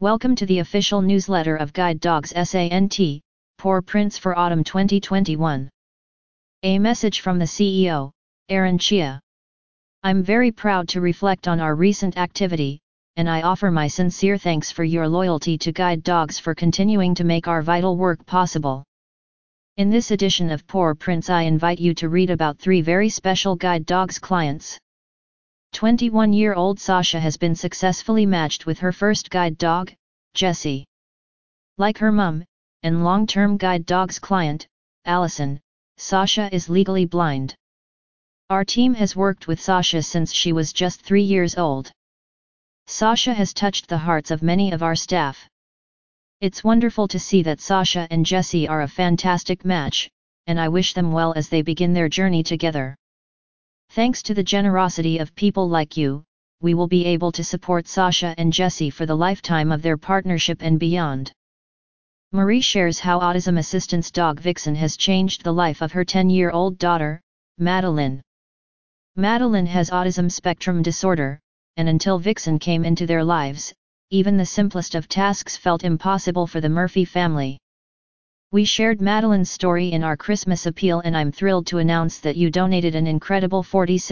Welcome to the official newsletter of Guide Dogs Sant, Paw Prints for Autumn 2021. A message from the CEO, Aaron Chia. I'm very proud to reflect on our recent activity, and I offer my sincere thanks for your loyalty to Guide Dogs for continuing to make our vital work possible. In this edition of Paw Prints, I invite you to read about 3 very special Guide Dogs clients. 21-year-old Sasha has been successfully matched with her first guide dog, Jessie. Like her mum, and long-term Guide Dogs client, Allison, Sasha is legally blind. Our team has worked with Sasha since she was just 3 years old. Sasha has touched the hearts of many of our staff. It's wonderful to see that Sasha and Jessie are a fantastic match, and I wish them well as they begin their journey together. Thanks to the generosity of people like you, we will be able to support Sasha and Jessie for the lifetime of their partnership and beyond. Marie shares how autism assistance dog Vixen has changed the life of her 10-year-old daughter, Madeline. Madeline has autism spectrum disorder, and until Vixen came into their lives, even the simplest of tasks felt impossible for the Murphy family. We shared Madeline's story in our Christmas appeal, and I'm thrilled to announce that you donated an incredible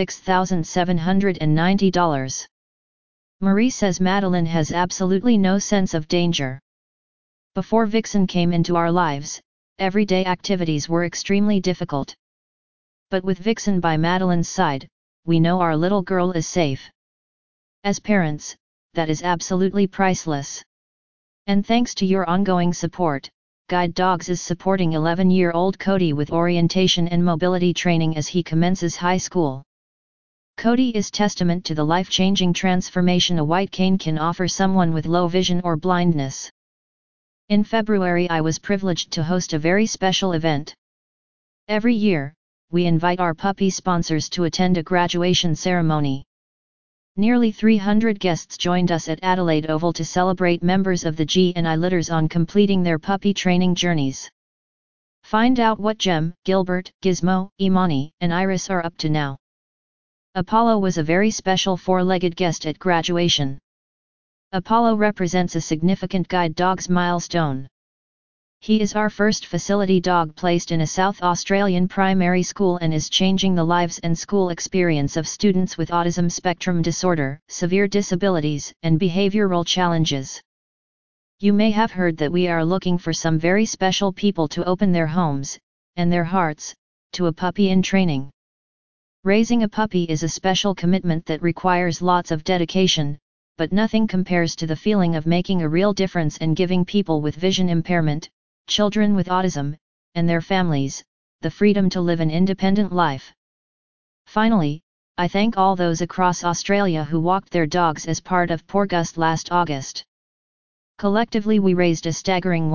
$46,790. Marie says Madeline has absolutely no sense of danger. Before Vixen came into our lives, everyday activities were extremely difficult. But with Vixen by Madeline's side, we know our little girl is safe. As parents, that is absolutely priceless. And thanks to your ongoing support, Guide Dogs is supporting 11-year-old Cody with orientation and mobility training as he commences high school. Cody is testament to the life-changing transformation a white cane can offer someone with low vision or blindness. In February, I was privileged to host a very special event. Every year, we invite our puppy sponsors to attend a graduation ceremony. Nearly 300 guests joined us at Adelaide Oval to celebrate members of the G&I litters on completing their puppy training journeys. Find out what Jem, Gilbert, Gizmo, Imani, and Iris are up to now. Apollo was a very special 4-legged guest at graduation. Apollo represents a significant Guide Dogs milestone. He is our first facility dog placed in a South Australian primary school and is changing the lives and school experience of students with autism spectrum disorder, severe disabilities, and behavioral challenges. You may have heard that we are looking for some very special people to open their homes, and their hearts, to a puppy in training. Raising a puppy is a special commitment that requires lots of dedication, but nothing compares to the feeling of making a real difference and giving people with vision impairment, children with autism, and their families, the freedom to live an independent life. Finally, I thank all those across Australia who walked their dogs as part of Pawgust last August. Collectively we raised a staggering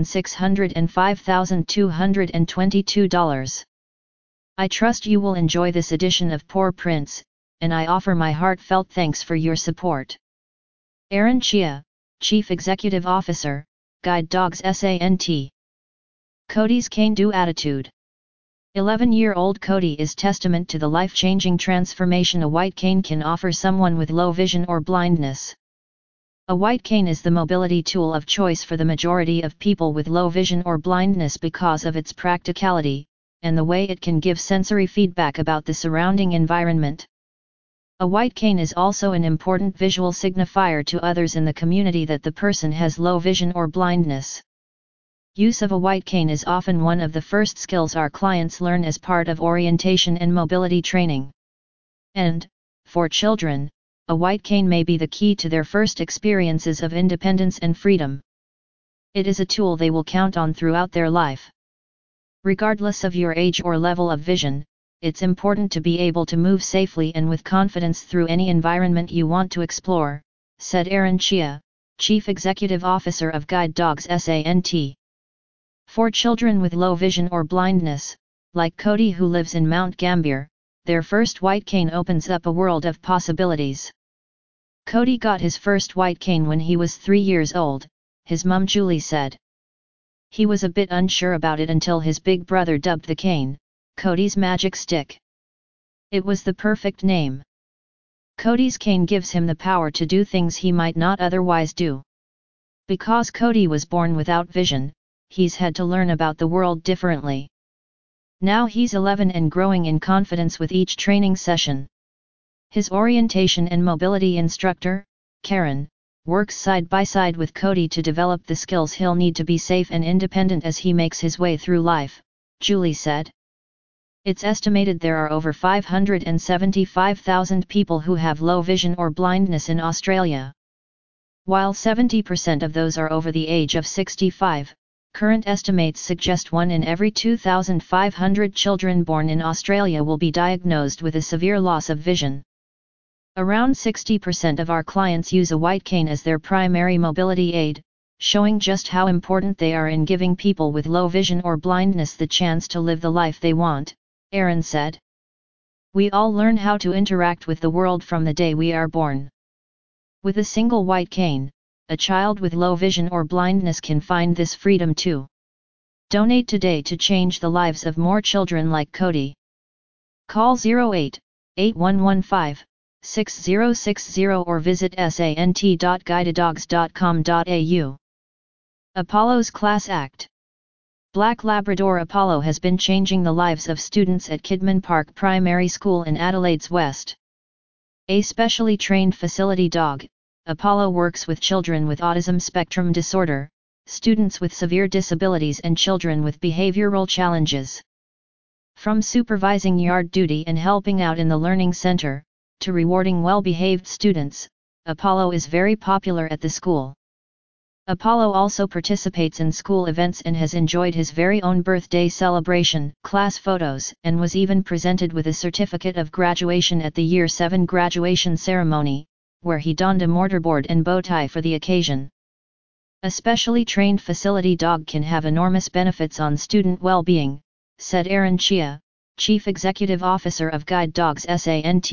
$1,605,222. I trust you will enjoy this edition of Paw Prints, and I offer my heartfelt thanks for your support. Aaron Chia, Chief Executive Officer, Guide Dogs Sant. Cody's can-do attitude. 11-year-old Cody is testament to the life-changing transformation a white cane can offer someone with low vision or blindness. A white cane is the mobility tool of choice for the majority of people with low vision or blindness because of its practicality, and the way it can give sensory feedback about the surrounding environment. A white cane is also an important visual signifier to others in the community that the person has low vision or blindness. Use of a white cane is often one of the first skills our clients learn as part of orientation and mobility training. And, for children, a white cane may be the key to their first experiences of independence and freedom. It is a tool they will count on throughout their life. Regardless of your age or level of vision, it's important to be able to move safely and with confidence through any environment you want to explore, said Aaron Chia, Chief Executive Officer of Guide Dogs Sant. For children with low vision or blindness, like Cody who lives in Mount Gambier, their first white cane opens up a world of possibilities. Cody got his first white cane when he was 3 years old, his mum Julie said. He was a bit unsure about it until his big brother dubbed the cane Cody's magic stick. It was the perfect name. Cody's cane gives him the power to do things he might not otherwise do. Because Cody was born without vision, he's had to learn about the world differently. Now he's 11 and growing in confidence with each training session. His orientation and mobility instructor, Karen, works side by side with Cody to develop the skills he'll need to be safe and independent as he makes his way through life, Julie said. It's estimated there are over 575,000 people who have low vision or blindness in Australia. While 70% of those are over the age of 65, current estimates suggest 1 in every 2,500 children born in Australia will be diagnosed with a severe loss of vision. Around 60% of our clients use a white cane as their primary mobility aid, showing just how important they are in giving people with low vision or blindness the chance to live the life they want, Aaron said. We all learn how to interact with the world from the day we are born. With a single white cane, a child with low vision or blindness can find this freedom too. Donate today to change the lives of more children like Cody. Call 08-8115-6060 or visit sant.guidedogs.com.au. Apollo's Class Act. Black Labrador Apollo has been changing the lives of students at Kidman Park Primary School in Adelaide's West. A specially trained facility dog, Apollo works with children with autism spectrum disorder, students with severe disabilities and children with behavioral challenges. From supervising yard duty and helping out in the learning center, to rewarding well-behaved students, Apollo is very popular at the school. Apollo also participates in school events and has enjoyed his very own birthday celebration, class photos, and was even presented with a certificate of graduation at the Year 7 graduation ceremony, where he donned a mortarboard and bow tie for the occasion. A specially trained facility dog can have enormous benefits on student well-being, said Aaron Chia, Chief Executive Officer of Guide Dogs Sant.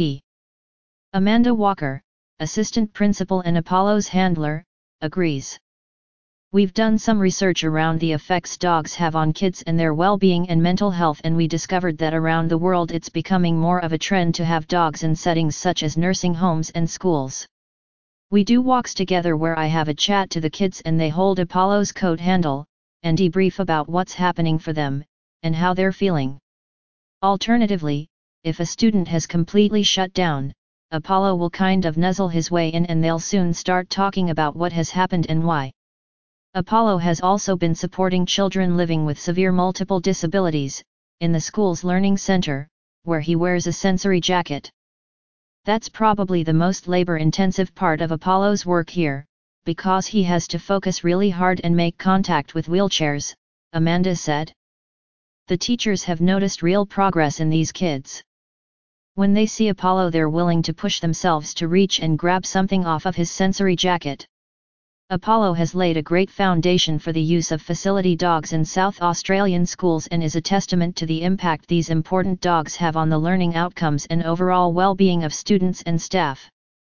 Amanda Walker, Assistant Principal and Apollo's handler, agrees. We've done some research around the effects dogs have on kids and their well-being and mental health, and we discovered that around the world it's becoming more of a trend to have dogs in settings such as nursing homes and schools. We do walks together where I have a chat to the kids and they hold Apollo's coat handle, and debrief about what's happening for them, and how they're feeling. Alternatively, if a student has completely shut down, Apollo will kind of nuzzle his way in and they'll soon start talking about what has happened and why. Apollo has also been supporting children living with severe multiple disabilities, in the school's learning center, where he wears a sensory jacket. That's probably the most labor-intensive part of Apollo's work here, because he has to focus really hard and make contact with wheelchairs, Amanda said. The teachers have noticed real progress in these kids. When they see Apollo, they're willing to push themselves to reach and grab something off of his sensory jacket. Apollo has laid a great foundation for the use of facility dogs in South Australian schools and is a testament to the impact these important dogs have on the learning outcomes and overall well-being of students and staff.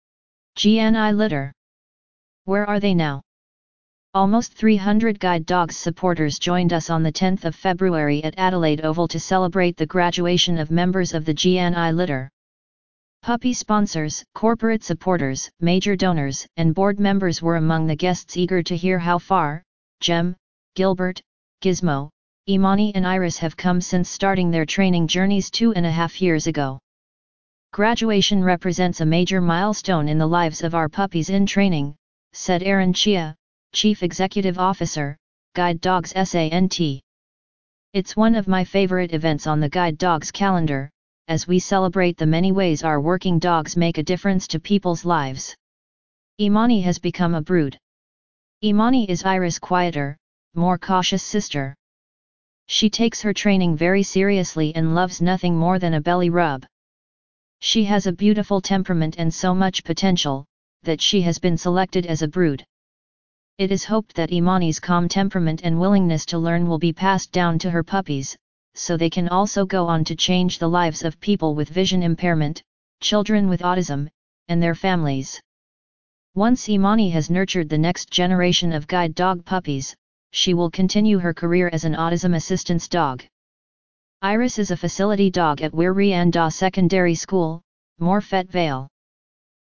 GNI Litter. Where are they now? Almost 300 Guide Dogs supporters joined us on the 10th of February at Adelaide Oval to celebrate the graduation of members of the GNI Litter. Puppy sponsors, corporate supporters, major donors, and board members were among the guests eager to hear how far Jem, Gilbert, Gizmo, Imani and Iris have come since starting their training journeys 2.5 years ago. Graduation represents a major milestone in the lives of our puppies in training, said Aaron Chia, Chief Executive Officer, Guide Dogs Sant. It's one of my favorite events on the Guide Dogs calendar, as we celebrate the many ways our working dogs make a difference to people's lives. Imani has become a brood. Imani is Iris' quieter, more cautious sister. She takes her training very seriously and loves nothing more than a belly rub. She has a beautiful temperament and so much potential, that she has been selected as a brood. It is hoped that Imani's calm temperament and willingness to learn will be passed down to her puppies, so they can also go on to change the lives of people with vision impairment, children with autism, and their families. Once Imani has nurtured the next generation of guide dog puppies, she will continue her career as an autism assistance dog. Iris is a facility dog at Wirreanda Secondary School, Morphett Vale.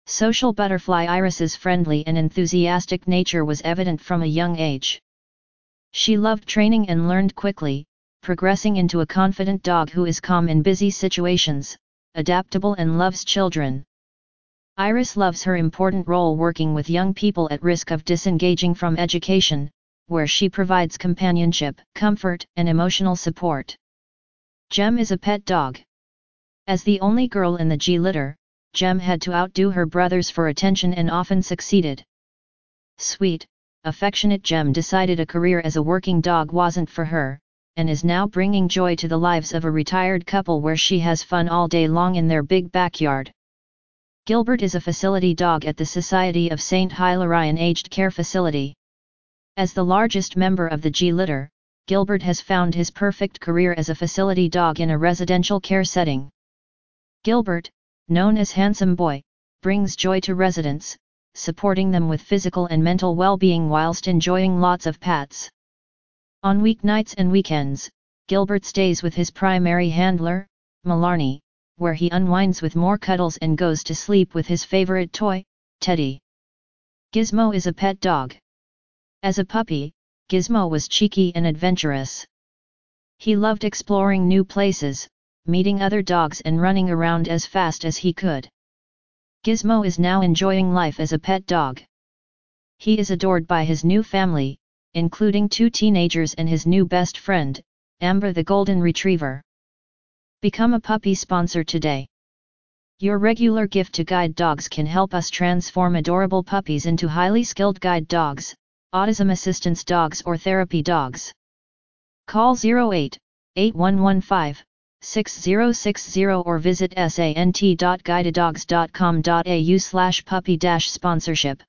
Social butterfly Iris's friendly and enthusiastic nature was evident from a young age. She loved training and learned quickly, progressing into a confident dog who is calm in busy situations, adaptable and loves children. Iris loves her important role working with young people at risk of disengaging from education, where she provides companionship, comfort, and emotional support. Gem is a pet dog. As the only girl in the G litter, Gem had to outdo her brothers for attention and often succeeded. Sweet, affectionate Gem decided a career as a working dog wasn't for her, and is now bringing joy to the lives of a retired couple where she has fun all day long in their big backyard. Gilbert is a facility dog at the Society of St. Hilarion Aged Care Facility. As the largest member of the G litter, Gilbert has found his perfect career as a facility dog in a residential care setting. Gilbert, known as Handsome Boy, brings joy to residents, supporting them with physical and mental well-being whilst enjoying lots of pats. On weeknights and weekends, Gilbert stays with his primary handler, Malarney, where he unwinds with more cuddles and goes to sleep with his favorite toy, Teddy. Gizmo is a pet dog. As a puppy, Gizmo was cheeky and adventurous. He loved exploring new places, meeting other dogs and running around as fast as he could. Gizmo is now enjoying life as a pet dog. He is adored by his new family, including 2 teenagers and his new best friend, Amber the Golden Retriever. Become a puppy sponsor today. Your regular gift to guide dogs can help us transform adorable puppies into highly skilled guide dogs, autism assistance dogs or therapy dogs. Call 08-8115-6060 or visit sant.guidedogs.com.au/puppy-sponsorship.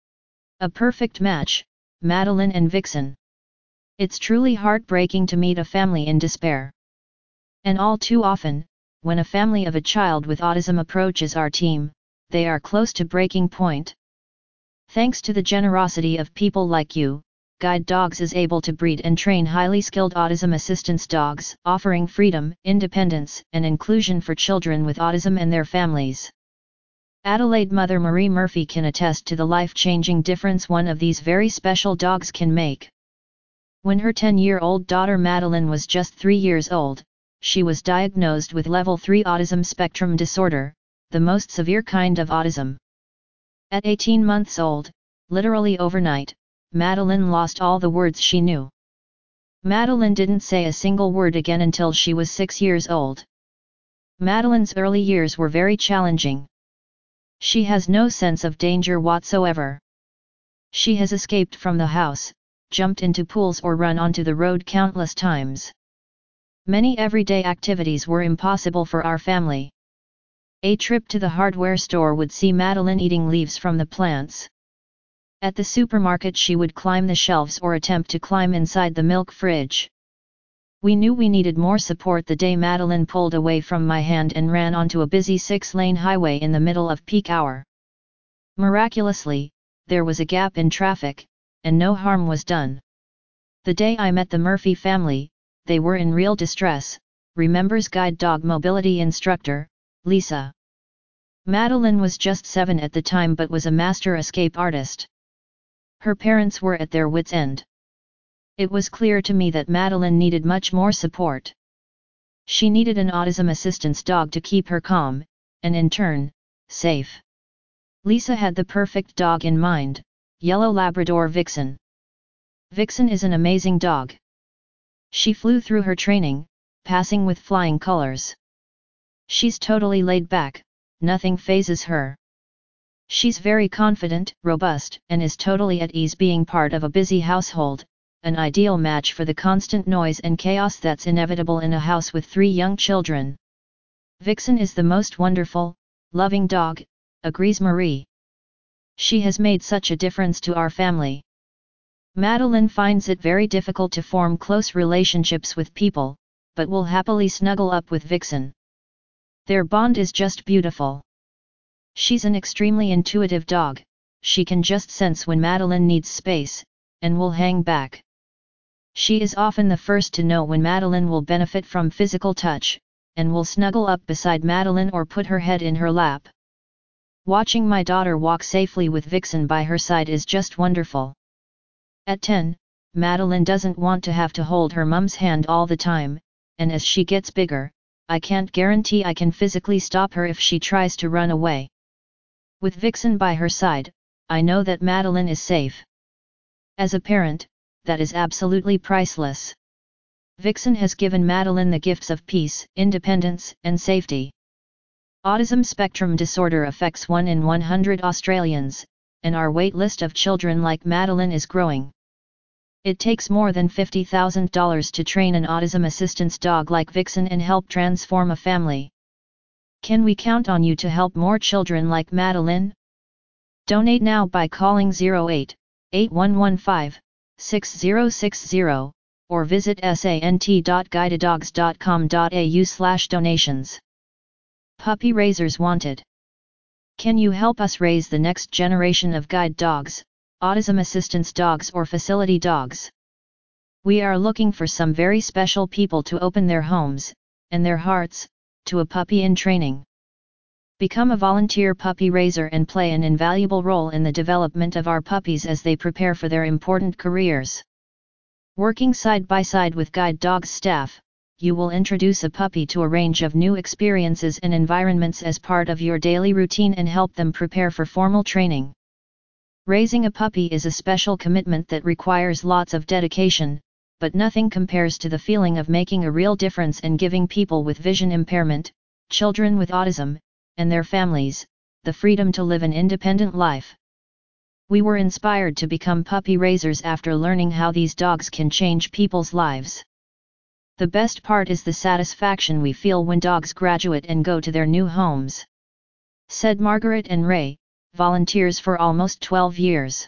A perfect match, Madeline and Vixen. It's truly heartbreaking to meet a family in despair. And all too often, when a family of a child with autism approaches our team, they are close to breaking point. Thanks to the generosity of people like you, Guide Dogs is able to breed and train highly skilled autism assistance dogs, offering freedom, independence, and inclusion for children with autism and their families. Adelaide mother Marie Murphy can attest to the life-changing difference one of these very special dogs can make. When her 10-year-old daughter Madeline was just 3 years old, she was diagnosed with level 3 autism spectrum disorder, the most severe kind of autism. At 18 months old, literally overnight, Madeline lost all the words she knew. Madeline didn't say a single word again until she was 6 years old. Madeline's early years were very challenging. She has no sense of danger whatsoever. She has escaped from the house, jumped into pools or run onto the road countless times. Many everyday activities were impossible for our family. A trip to the hardware store would see Madeline eating leaves from the plants. At the supermarket she would climb the shelves or attempt to climb inside the milk fridge. We knew we needed more support the day Madeline pulled away from my hand and ran onto a busy 6-lane highway in the middle of peak hour. Miraculously, there was a gap in traffic, and no harm was done. The day I met the Murphy family, they were in real distress, remembers guide dog mobility instructor, Lisa. Madeline was just 7 at the time but was a master escape artist. Her parents were at their wits' end. It was clear to me that Madeline needed much more support. She needed an autism assistance dog to keep her calm, and in turn, safe. Lisa had the perfect dog in mind, Yellow Labrador Vixen. Vixen is an amazing dog. She flew through her training, passing with flying colors. She's totally laid back, nothing phases her. She's very confident, robust, and is totally at ease being part of a busy household, an ideal match for the constant noise and chaos that's inevitable in a house with 3 young children. Vixen is the most wonderful, loving dog, agrees Marie. She has made such a difference to our family. Madeline finds it very difficult to form close relationships with people, but will happily snuggle up with Vixen. Their bond is just beautiful. She's an extremely intuitive dog, she can just sense when Madeline needs space, and will hang back. She is often the first to know when Madeline will benefit from physical touch, and will snuggle up beside Madeline or put her head in her lap. Watching my daughter walk safely with Vixen by her side is just wonderful. At 10, Madeline doesn't want to have to hold her mum's hand all the time, and as she gets bigger, I can't guarantee I can physically stop her if she tries to run away. With Vixen by her side, I know that Madeline is safe. As a parent, that is absolutely priceless. Vixen has given Madeline the gifts of peace, independence, and safety. Autism spectrum disorder affects 1 in 100 Australians, and our wait list of children like Madeline is growing. It takes more than $50,000 to train an autism assistance dog like Vixen and help transform a family. Can we count on you to help more children like Madeline? Donate now by calling 08-8115-6060 or visit sant.guidedogs.com.au/donations. Puppy raisers wanted. Can you help us raise the next generation of guide dogs, autism assistance dogs or facility dogs? We are looking for some very special people to open their homes, and their hearts, to a puppy in training. Become a volunteer puppy raiser and play an invaluable role in the development of our puppies as they prepare for their important careers. Working side by side with guide dogs staff, you will introduce a puppy to a range of new experiences and environments as part of your daily routine and help them prepare for formal training. Raising a puppy is a special commitment that requires lots of dedication, but nothing compares to the feeling of making a real difference and giving people with vision impairment, children with autism, and their families, the freedom to live an independent life. We were inspired to become puppy raisers after learning how these dogs can change people's lives. The best part is the satisfaction we feel when dogs graduate and go to their new homes," said Margaret and Ray, volunteers for almost 12 years.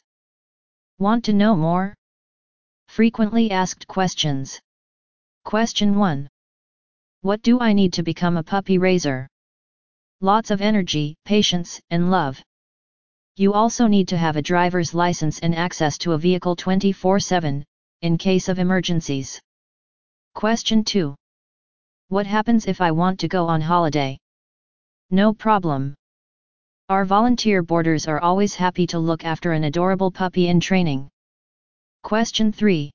Want to know more? Frequently asked questions. Question 1. What do I need to become a puppy raiser? Lots of energy, patience, and love. You also need to have a driver's license and access to a vehicle 24/7, in case of emergencies. Question 2. What happens if I want to go on holiday? No problem. Our volunteer boarders are always happy to look after an adorable puppy in training. Question 3.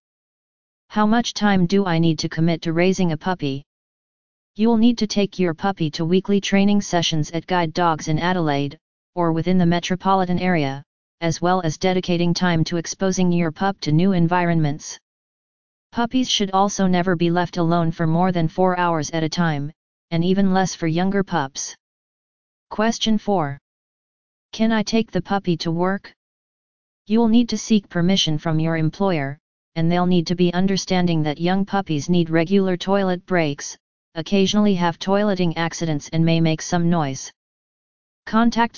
How much time do I need to commit to raising a puppy? You'll need to take your puppy to weekly training sessions at Guide Dogs in Adelaide, or within the metropolitan area, as well as dedicating time to exposing your pup to new environments. Puppies should also never be left alone for more than 4 hours at a time, and even less for younger pups. Question 4. Can I take the puppy to work? You'll need to seek permission from your employer, and they'll need to be understanding that young puppies need regular toilet breaks, occasionally have toileting accidents and may make some noise. Contact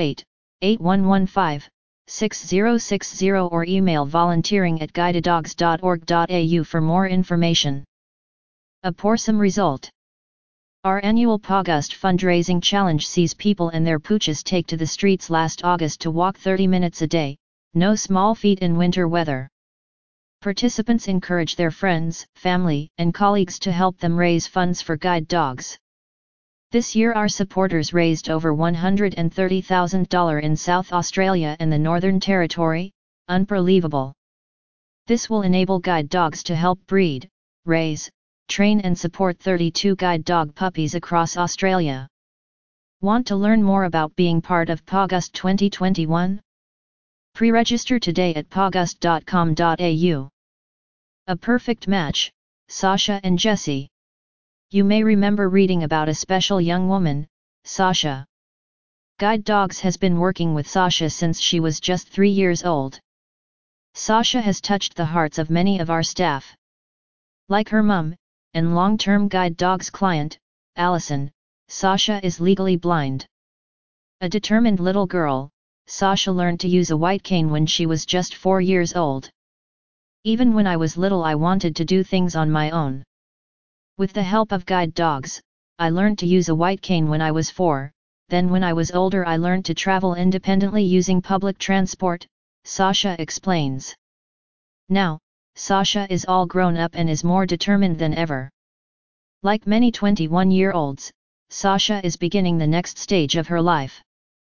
08-8115-6060 or email volunteering@guidedogs.org.au for more information. A Poursome result. Our annual Paugust fundraising challenge sees people and their pooches take to the streets last August to walk 30 minutes a day, no small feat in winter weather. Participants encourage their friends, family, and colleagues to help them raise funds for guide dogs. This year our supporters raised over $130,000 in South Australia and the Northern Territory, unbelievable. This will enable guide dogs to help breed, raise, train and support 32 guide dog puppies across Australia. Want to learn more about being part of Paugust 2021? Pre-register today at paugust.com.au. A perfect match, Sasha and Jessie. You may remember reading about a special young woman, Sasha. Guide Dogs has been working with Sasha since she was just 3 years old. Sasha has touched the hearts of many of our staff. Like her mum, and long-term Guide Dogs client, Allison, Sasha is legally blind. A determined little girl, Sasha learned to use a white cane when she was just 4 years old. Even when I was little I wanted to do things on my own. With the help of Guide Dogs, I learned to use a white cane when I was 4, then when I was older I learned to travel independently using public transport, Sasha explains. Now, Sasha is all grown up and is more determined than ever. Like many 21-year-olds, Sasha is beginning the next stage of her life.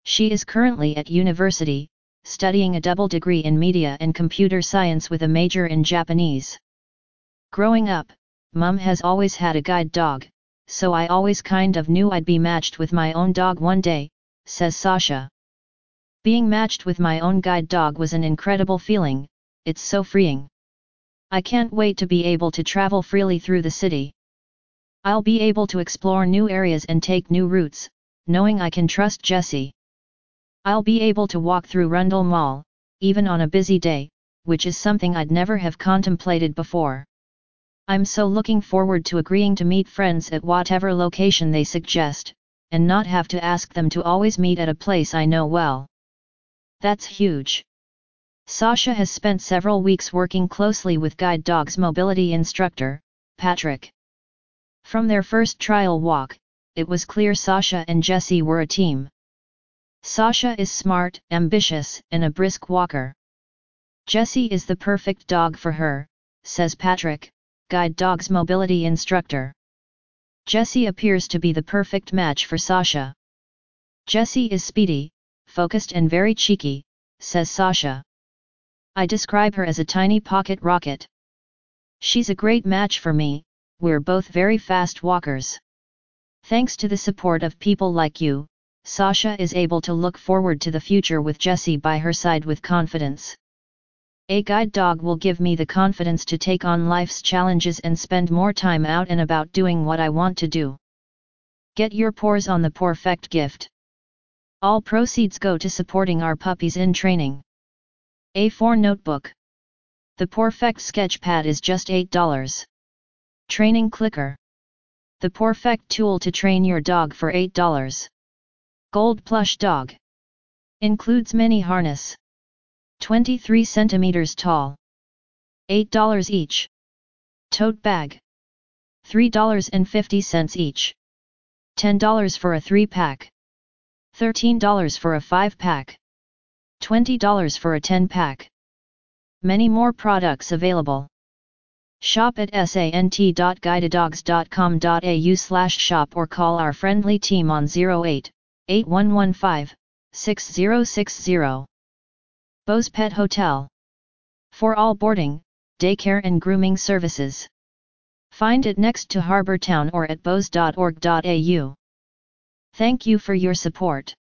She is currently at university, studying a double degree in media and computer science with a major in Japanese. Growing up, Mum has always had a guide dog, so I always kind of knew I'd be matched with my own dog one day, says Sasha. Being matched with my own guide dog was an incredible feeling, it's so freeing. I can't wait to be able to travel freely through the city. I'll be able to explore new areas and take new routes, knowing I can trust Jessie. I'll be able to walk through Rundle Mall, even on a busy day, which is something I'd never have contemplated before. I'm so looking forward to agreeing to meet friends at whatever location they suggest, and not have to ask them to always meet at a place I know well. That's huge. Sasha has spent several weeks working closely with Guide Dog's mobility instructor, Patrick. From their first trial walk, it was clear Sasha and Jessie were a team. Sasha is smart, ambitious, and a brisk walker. Jessie is the perfect dog for her, says Patrick, Guide Dog's mobility instructor. Jessie appears to be the perfect match for Sasha. Jessie is speedy, focused and very cheeky, says Sasha. I describe her as a tiny pocket rocket. She's a great match for me, we're both very fast walkers. Thanks to the support of people like you, Sasha is able to look forward to the future with Jessie by her side with confidence. A guide dog will give me the confidence to take on life's challenges and spend more time out and about doing what I want to do. Get your paws on the perfect gift. All proceeds go to supporting our puppies in training. A4 notebook. The Perfect Sketchpad is just $8. Training clicker. The perfect tool to train your dog for $8. Gold plush dog. Includes mini harness. 23 centimeters tall. $8 each. Tote bag. $3.50 each. $10 for a 3-pack. $13 for a 5-pack. $20 for a 10-pack. Many more products available. Shop at sant.guidedogs.com.au/shop or call our friendly team on 08-8115-6060. Bose Pet Hotel. For all boarding, daycare and grooming services. Find it next to Harbour Town or at bose.org.au. Thank you for your support.